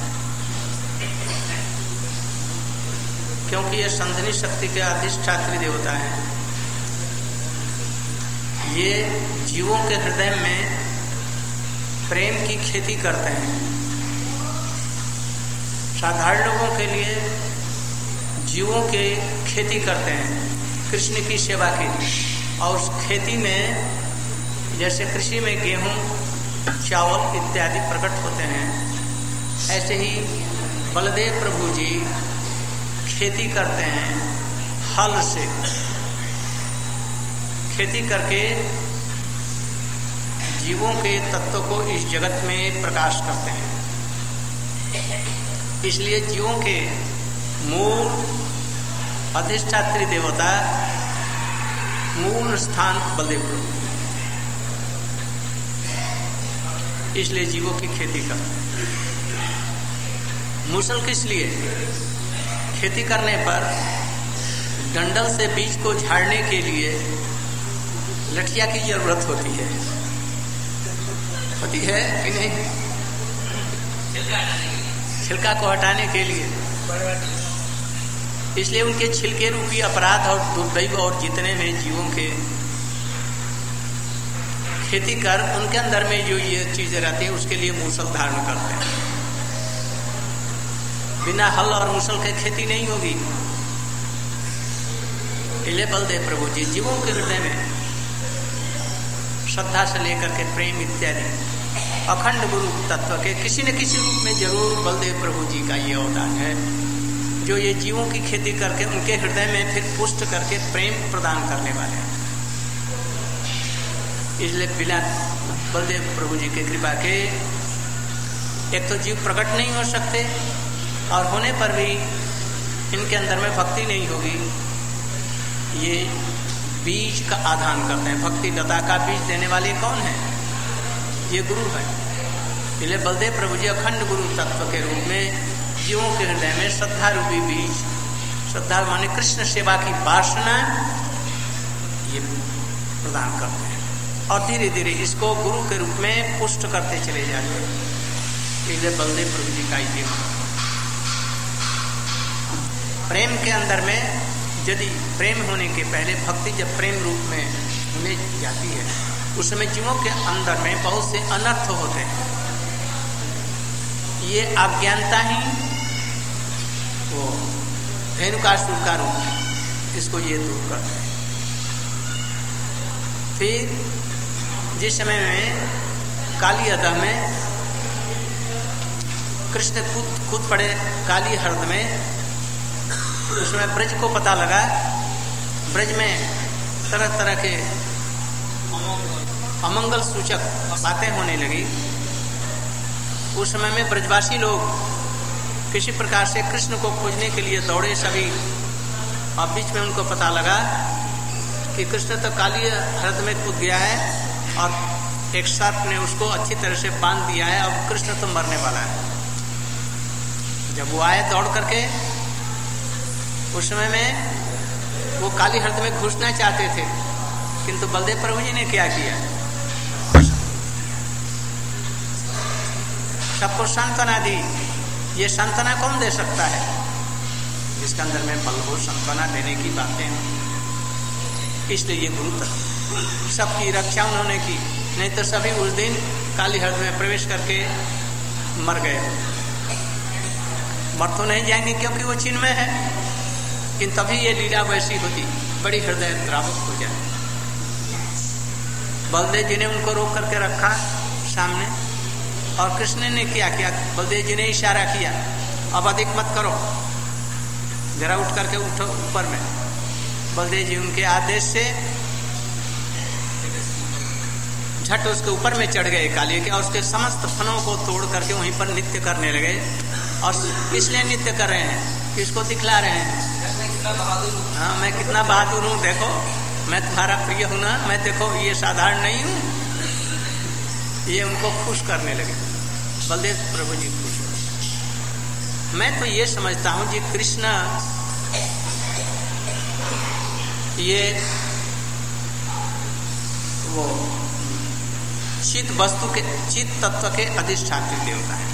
क्योंकि ये संधिनी शक्ति के अधिष्ठात्री देवता हैं। ये जीवों के हृदय में प्रेम की खेती करते हैं। साधारण लोगों के लिए जीवों के खेती करते हैं कृष्ण की सेवा के लिए, और उस खेती में जैसे कृषि में गेहूं, चावल इत्यादि प्रकट होते हैं, ऐसे ही बलदेव प्रभु जी खेती करते हैं। हल से खेती करके जीवों के तत्व को इस जगत में प्रकाश करते हैं। इसलिए जीवों के मूल अधिष्ठात्री देवता, मूल स्थान बलदेव प्रभु, इसलिए जीवों की खेती करते हैं। मुसल किस लिए? खेती करने पर डंडल से बीज को झाड़ने के लिए लठिया की जरूरत होती है कि नहीं? छिलका को हटाने के लिए। इसलिए उनके छिलके रूपी अपराध और दुर्दैव और जितने में जीवों के खेती कर उनके अंदर में जो ये चीजें रहती है, उसके लिए मुसल धारण करते हैं। बिना हल और मुसल के खेती नहीं होगी। इसलिए बलदेव प्रभु जी जीवों के हृदय में श्रद्धा से लेकर के प्रेम इत्यादि अखंड गुरु तत्व के किसी न किसी रूप में जरूर बलदेव प्रभु जी का ये अवदान है, जो ये जीवों की खेती करके उनके हृदय में फिर पुष्ट करके प्रेम प्रदान करने वाले हैं। इसलिए बिना बलदेव प्रभु जी की कृपा के एक तो जीव प्रकट नहीं हो सकते, और होने पर भी इनके अंदर में भक्ति नहीं होगी। ये बीज का आधान करते हैं। भक्ति लता का बीज देने वाले कौन है? ये गुरु है। इसलिए बलदेव प्रभु जी अखंड गुरु तत्व के रूप में जीवों के हृदय में श्रद्धा रूपी बीज, श्रद्धा माने कृष्ण सेवा की वासना, ये प्रदान करते हैं, और धीरे धीरे इसको गुरु के रूप में पुष्ट करते चले जाते हैं। इसलिए बलदेव प्रभु जी का ये प्रेम के अंदर में, यदि प्रेम होने के पहले भक्ति जब प्रेम रूप में होने जाती है, उस समय जीवों के अंदर में बहुत से अनर्थ होते हैं। ये अज्ञानता ही वो धेनुकासुर का रूप है, इसको ये दूर करते हैं। फिर जिस समय में काली अदा में कृष्ण कूद पड़े काली हृद में, उसमें ब्रज को पता लगा, ब्रज में तरह तरह के अमंगल सूचक बातें होने लगी। उस समय में ब्रजवासी लोग किसी प्रकार से कृष्ण को खोजने के लिए दौड़े सभी, और बीच में उनको पता लगा कि कृष्ण तो काली हृद में कूद गया है, और एक सर्प ने उसको अच्छी तरह से बांध दिया है, अब कृष्ण तो मरने वाला है। जब वो आए दौड़ करके, उस समय में वो काली हृद में घुसना चाहते थे, किंतु बलदेव प्रभु जी ने क्या किया? सबको सांत्वना दी। ये सांत्वना कौन दे सकता है? जिसके अंदर में बल हो, सांत्वना देने की बातें हैं। इसलिए ये गुरु तत्व सबकी रक्षा उन्होंने की, नहीं तो सभी उस दिन काली हृद में प्रवेश करके मर गए। मर तो नहीं जाएंगे क्योंकि वो चिन्मय है, लेकिन तभी ये लीला वैसी होती, बड़ी हृदय द्रावक हो जाए। बलदेव जी ने उनको रोक करके रखा सामने, और कृष्ण ने क्या किया, बलदेव जी ने इशारा किया, अब अधिक मत करो, जरा उठ करके उठो ऊपर में। बलदेव जी उनके आदेश से झट उसके ऊपर में चढ़ गए काली के, और उसके समस्त फनों को तोड़ करके वहीं पर नृत्य करने लगे। और इसलिए नृत्य कर रहे हैं, किसको दिखला रहे हैं, हाँ मैं कितना बहादुर हूँ, देखो मैं तुम्हारा प्रिय हूं ना, मैं देखो ये साधारण नहीं हूं। ये उनको खुश करने लगे, बलदेव प्रभु जी खुश हुए। मैं तो ये समझता हूं जी कृष्ण ये वो चित वस्तु के, चित तत्व के अधिष्ठात्री देवता है।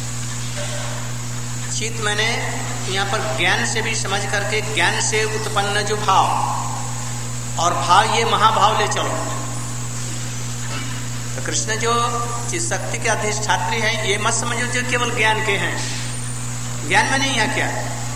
चित मैंने यहाँ पर ज्ञान से भी समझ करके, ज्ञान से उत्पन्न जो भाव, और भाव ये महाभाव ले चलो। तो कृष्ण जो चित शक्ति के अधिष्ठात्री हैं, ये मत समझो जो केवल ज्ञान के हैं। ज्ञान में नहीं है क्या,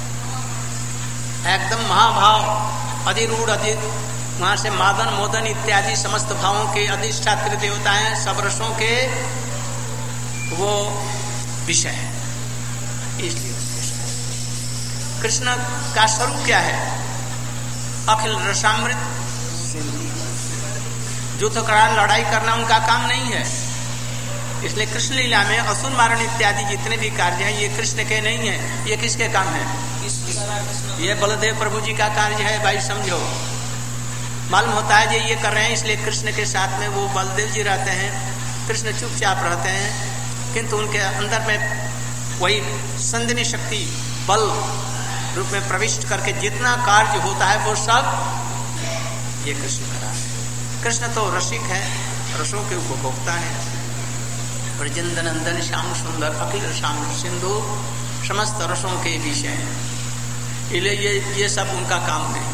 एकदम महाभाव अधिरूढ़, वहां से मादन मोदन इत्यादि समस्त भावों के अधिष्ठात्री देवता हैं, सब रसों के वो विषय है। इसलिए कृष्ण का स्वरूप क्या है, अखिल रसामृत सिंधु। युद्ध करार लड़ाई करना उनका काम नहीं है। इसलिए कृष्ण लीला में असुर मारण इत्यादि जितने भी कार्य हैं ये कृष्ण के नहीं है। ये किसके काम है, ये बलदेव प्रभु जी का कार्य है। भाई समझो, मालूम होता है जो ये कर रहे हैं, इसलिए कृष्ण के साथ में वो बलदेव जी रहते हैं, कृष्ण चुपचाप रहते हैं, किंतु उनके अंदर में वही संदिनी शक्ति बल रूप में प्रविष्ट करके जितना कार्य होता है वो सब ये कृष्ण कर रहा है। कृष्ण तो रसिक है, रसों के उपभोक्ता है। ब्रजेंद्र नंदन श्याम सुंदर अखिल श्याम सिंधु, समस्त रसों के विषय हैं। इसलिए ये सब उनका काम नहीं।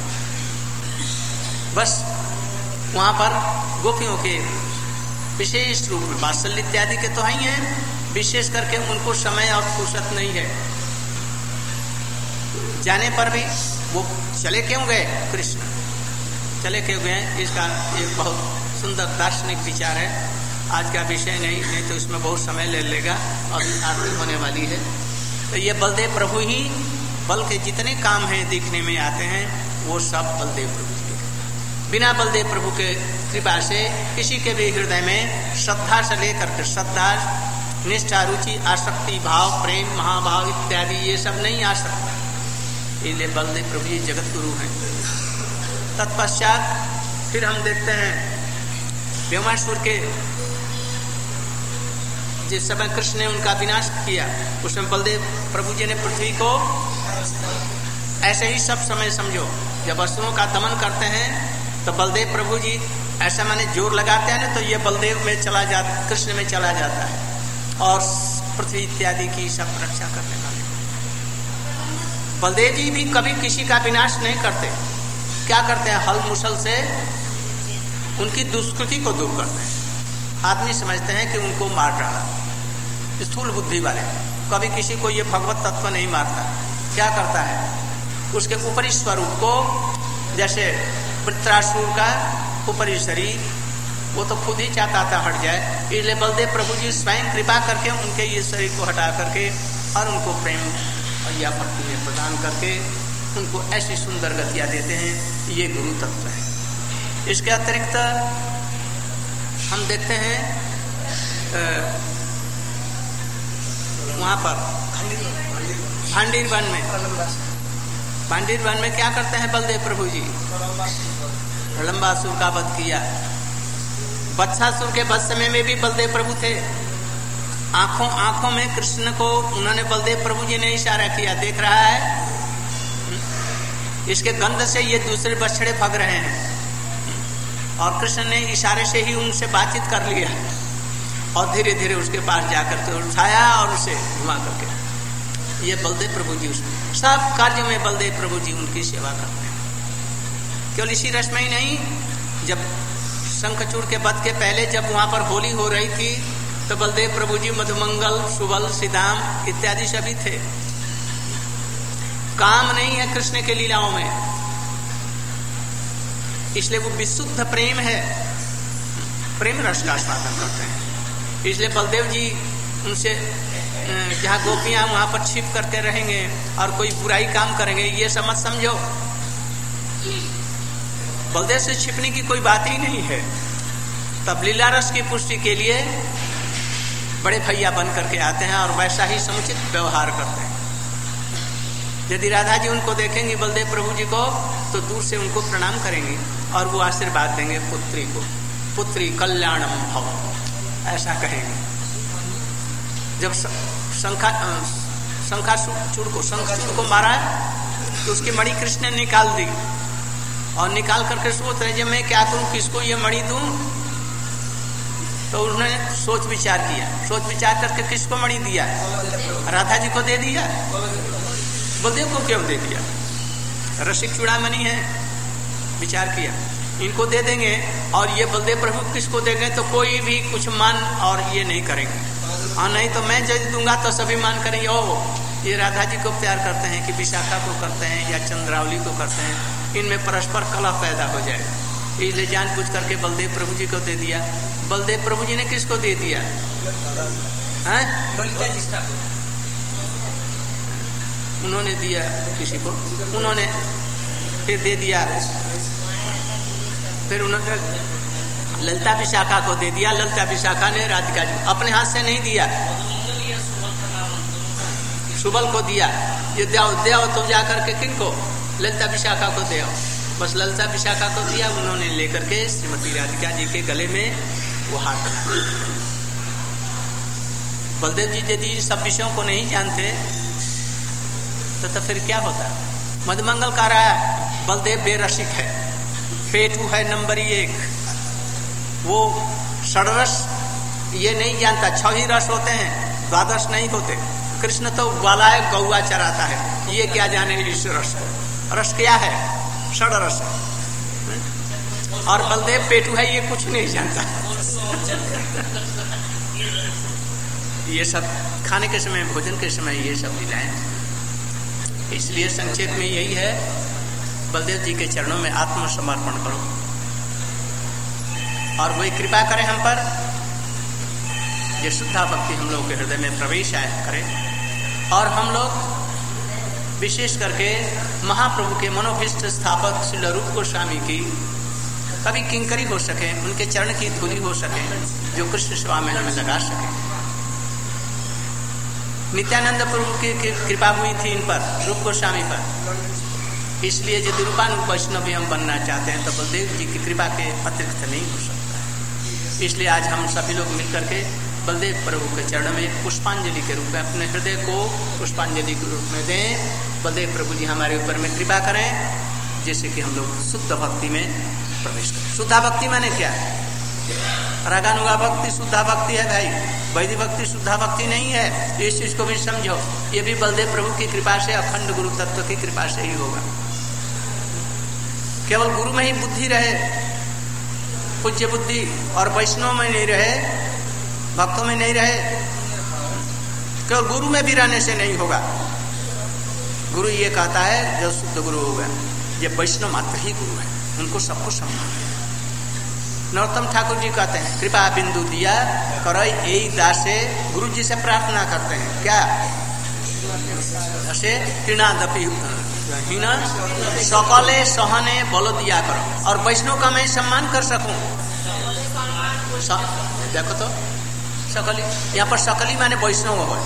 बस वहां पर गोपियों के विशेष रूप में वात्सल्य इत्यादि के तो है ही है, विशेष करके उनको समय और फुर्सत नहीं है। जाने पर भी वो चले क्यों गए, कृष्ण चले क्यों गए, इसका एक बहुत सुंदर दार्शनिक विचार है। आज का विषय नहीं तो इसमें बहुत समय ले लेगा और आरती होने वाली है। तो ये बलदेव प्रभु ही, बल के जितने काम हैं दिखने में आते हैं वो सब बलदेव प्रभु के। बिना बलदेव प्रभु के कृपा से किसी के भी हृदय में श्रद्धा से लेकर के श्रद्धा, निष्ठा, रुचि, आसक्ति, भाव, प्रेम, महाभाव इत्यादि ये सब नहीं आ सकता। इसलिए बलदेव प्रभु जी जगत गुरु हैं। तत्पश्चात फिर हम देखते हैं व्योमासुर के जिस समय कृष्ण ने उनका विनाश किया, उसमें बलदेव प्रभु जी ने पृथ्वी को ऐसे ही सब समय समझो, जब असुरों का दमन करते हैं तो बलदेव प्रभु जी ऐसा माने जोर लगाते हैं ना, तो ये बलदेव में चला जाता, कृष्ण में चला जाता है और पृथ्वी इत्यादि की सब रक्षा करने वाले। बलदेव जी भी कभी किसी का विनाश नहीं करते। क्या करते हैं, हल मुसल से उनकी दुष्कृति को दूर करते हैं। आदमी समझते हैं कि उनको मार डाला, स्थूल बुद्धि वाले, कभी किसी को ये भगवत तत्व नहीं मारता। क्या करता है, उसके ऊपरी स्वरूप को, जैसे वृत्रासुर का ऊपरी शरीर, वो तो खुद ही चाहता था हट जाए, इसलिए बलदेव प्रभु जी स्वयं कृपा करके उनके ये शरीर को हटा करके और उनको प्रेम या भक्ति में प्रदान करके उनको ऐसी सुंदर गतियाँ देते हैं। ये गुरु तत्व है। इसके अतिरिक्त हम देखते हैं वहाँ पर भांडीर वन में क्या करते हैं बलदेव प्रभु जी, प्रलंबासुर का वध किया। वत्सासुर के वध समय में भी बलदेव प्रभु थे। आंखों में कृष्ण को उन्होंने, बलदेव प्रभु जी ने इशारा किया, देख रहा है इसके गंध से ये दूसरे बछड़े भग रहे हैं, और कृष्ण ने इशारे से ही उनसे बातचीत कर लिया और धीरे धीरे उसके पास जाकर के उठाया और उसे घुमा करके। ये बलदेव प्रभु जी उसमें सब कार्य में बलदेव प्रभु जी उनकी सेवा करते हैं। केवल इसी रस में ही नहीं, जब शंखचूड़ के वध के पहले जब वहां पर होली हो रही थी तो बलदेव प्रभु जी मधुमंगल, सुबल, सिदाम इत्यादि सभी थे। काम नहीं है कृष्ण के लीलाओं में, इसलिए वो विशुद्ध प्रेम है, प्रेम रस का आस्वादन करते हैं। इसलिए बलदेव जी उनसे जहाँ गोपियां वहां पर छिप करते रहेंगे और कोई बुराई काम करेंगे, ये सब मत समझो। बलदेव से छिपने की कोई बात ही नहीं है। तब लीला रस की पुष्टि के लिए बड़े भैया बन करके आते हैं और वैसा ही समुचित व्यवहार करते हैं। यदि राधा जी उनको देखेंगी बलदेव प्रभु जी को तो दूर से उनको प्रणाम करेंगी और वो आशीर्वाद देंगे पुत्री को, पुत्री कल्याणम भव, ऐसा कहेंगे। जब शंखाचूड़ को मारा तो उसकी मणि कृष्ण ने निकाल दी और निकाल करके सोच रहे जब मैं क्या करूं, किसको ये मणि दूं। तो उन्होंने सोच विचार किया, सोच विचार करके किसको मणि दिया? राधा जी को दे दिया। बलदेव को क्यों दे दिया? रसिक चूड़ामणि है, विचार किया इनको दे देंगे और ये बलदेव प्रभु किसको देंगे तो कोई भी कुछ मान और ये नहीं करेंगे, और नहीं तो मैं यदि दूंगा तो सभी मान करेंगे ओ ये राधा जी को प्यार करते हैं कि विशाखा को करते हैं या चंद्रावली को करते हैं, इनमें परस्पर कलह पैदा हो जाएगा। इसलिए जानबूझ करके बलदेव प्रभु जी को दे दिया। बलदेव प्रभु जी ने किसको दे दिया? उन्होंने दिया किसी को, उन्होंने फिर दे दिया, फिर उन्होंने ललिता विशाखा को दे दिया। ललिता विशाखा ने राधिका जी अपने हाथ से नहीं दिया, सुबल को दिया। ये देव तो जाकर के किनको? ललिता विशाखा को दे, बस ललिता विशाखा को दिया। उन्होंने लेकर के श्रीमती राधिका जी के गले में वो हाथ रखा। बलदेव जी यदि सब विषयों को नहीं जानते तो फिर क्या होता? मधुमंगल कह रहा है बलदेव बेरसिक है, पेटू है नंबर 1, वो षडरस ये नहीं जानता। 6 ही रस होते हैं, द्वादश नहीं होते। कृष्ण तो ग्वालाय गौआ चराता है, ये क्या जाने इस रस को। रस क्या है? षडरस है। और बलदेव पेटू है, ये कुछ नहीं जानता। ये सब खाने के समय, भोजन के समय ये सब लीलाएं। इसलिए संक्षेप में यही है, बलदेव जी के चरणों में आत्मसमर्पण करो और वही कृपा करें हम पर, ये शुद्धा भक्ति हम लोग के हृदय में प्रवेश आया करे और हम लोग विशेष करके महाप्रभु के मनोभीष्ट स्थापक श्री रूप गोस्वामी की कभी किंकरी हो सके, उनके चरण की धूलि हो सके, जो कृष्ण सेवा में हमें लगा सके। नित्यानंद प्रभु की कृपा हुई थी इन पर, रूप गोस्वामी पर। इसलिए यदि रूपानुरूप वैष्णव भी हम बनना चाहते हैं तो बलदेव जी की कृपा के अतिरिक्त नहीं हो सकता है। इसलिए आज हम सभी लोग मिलकर के बलदेव प्रभु के चरण में पुष्पांजलि के रूप में अपने हृदय को पुष्पांजलि के रूप में दें। बलदेव प्रभु जी हमारे ऊपर में कृपा करें, जैसे कि हम लोग शुद्ध भक्ति में प्रवेश करें। शुद्धा भक्ति माने क्या? रागानुगा भक्ति शुद्धा भक्ति है भाई, वैदिक भक्ति शुद्धा भक्ति नहीं है। इस चीज को भी समझो, ये भी बलदेव प्रभु की कृपा से, अखंड गुरु तत्व की कृपा से ही होगा। केवल गुरु में ही बुद्धि रहे, पूज्य बुद्धि, और वैष्णव में नहीं रहे, भक्तों में नहीं रहे, केवल गुरु में भी रहने से नहीं होगा। गुरु ये कहता है जो शुद्ध गुरु होगा, ये वैष्णव मात्र ही गुरु है, उनको सबको सम्मान है। नरोत्तम ठाकुर जी कहते हैं कृपा बिंदु दिया करो यही दासे, गुरु जी से प्रार्थना करते हैं क्या? से तृणादपि हीना सकले सहने बल दिया करो, और वैष्णव का मैं सम्मान कर सकूं। देखो तो सकली, यहाँ पर सकली माने वैष्णव हो,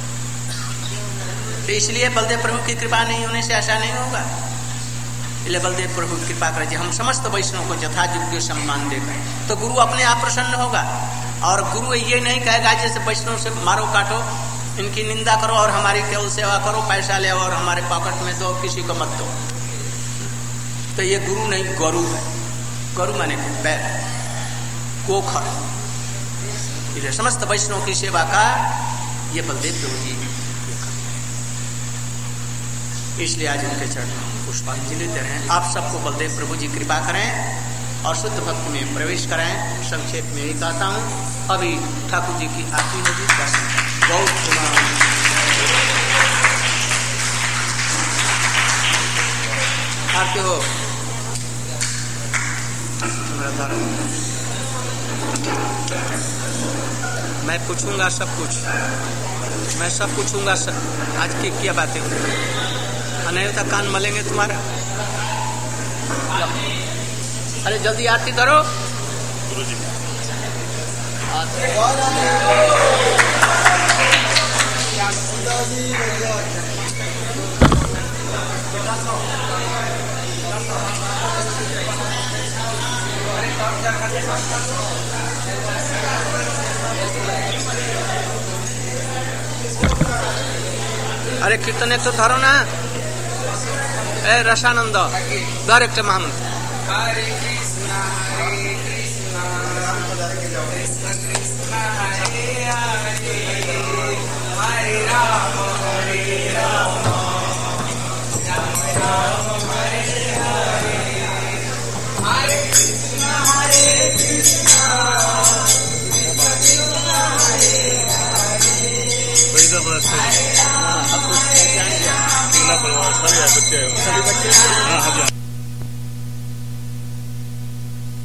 तो इसलिए बलदेव प्रभु की कृपा नहीं होने से ऐसा नहीं होगा। इसलिए बलदेव प्रभु की कृपा करें, हम समस्त वैष्णव को यथा योग्य सम्मान देकर, तो गुरु अपने आप प्रसन्न होगा। और गुरु ये नहीं कहेगा जैसे वैष्णव से मारो काटो, इनकी निंदा करो और हमारी केवल सेवा करो, पैसा ले और हमारे पॉकेट में दो, किसी को मत दो। तो ये गुरु नहीं, गुरु है। गुरु माने बैल, कोखर। इसलिए समस्त वैष्णव की सेवा का ये बलदेव प्रभु जी। इसलिए आज उनके चरणों में पुष्पांजलि दे रहे हैं। आप सबको बलदेव प्रभु जी कृपा करें और शुद्ध भक्ति में प्रवेश कराएं। संक्षेप में यही कहता हूँ। अभी ठाकुर जी की आरती होगी। बहुत आरती हो। मैं पूछूंगा सब कुछ, मैं सब पूछूंगा आज की क्या बातें हुई, नहीं तो कान मलेंगे तुम्हारा। अरे जल्दी आरती करो। अरे कीर्तन एक तो धरो ना। ए रसानंद धर एक महामंत्र। हरे कृष्ण कृष्ण हरे हरे, हरे राम हरे राम, राम राम हरे हरे, हरे कृष्ण कृष्ण हरे हरे।